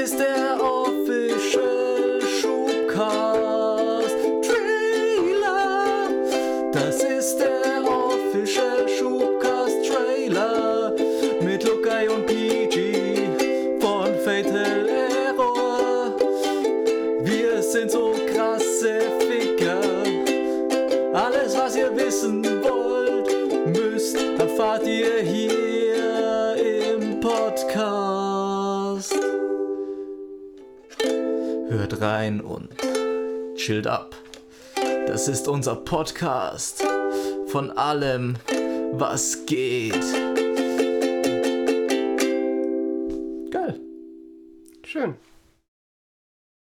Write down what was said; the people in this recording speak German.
ist der Official Schubcast Trailer. Das ist der Official Schubcast Trailer mit Lukai und PG von Fatal Error. Wir sind so krasse Ficker. Alles, was ihr wissen wollt, erfahrt ihr hier im Podcast. Hört rein und chillt ab. Das ist unser Podcast von allem, was geht. Geil. Schön.